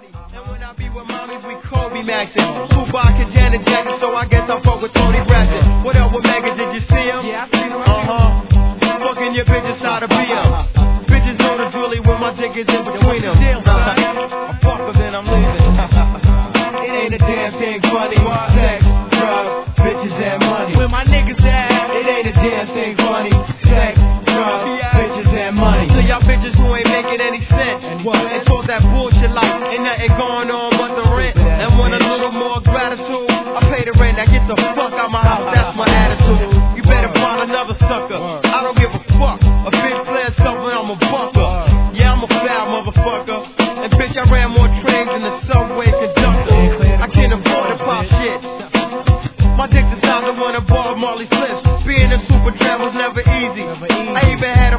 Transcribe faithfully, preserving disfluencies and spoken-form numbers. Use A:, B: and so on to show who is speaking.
A: And when I be with mommies, we Kobe Maxin. Tupac and Janet Jackson, so I guess I fuck with Tony Braxton. What up with Megan, did you see him?
B: Yeah, I seen him.
A: Uh-huh. Fucking your bitches out of B M. Bitches know the drilly when my dick is in between them. I fuck her, then I'm leaving. It ain't a damn thing funny. Sex, drugs, bitches and money. Where my niggas at? It ain't a damn thing funny. Sex, drugs, bitches and money. So y'all bitches who ain't making any sense. And what? And talk that bullshit like ain't nothing going on but the rent. And want a little more gratitude, I pay the rent. Now get the fuck out my house, that's my attitude. You better find another sucker. I don't give a fuck. A bitch playing something, I'm a bunker. Yeah, I'm a foul motherfucker. And bitch, I ran more trains than the subway conductor. I can't afford to pop shit. My dick the size of one of Bob Marley slips. Being a super tramp was never easy. I even had a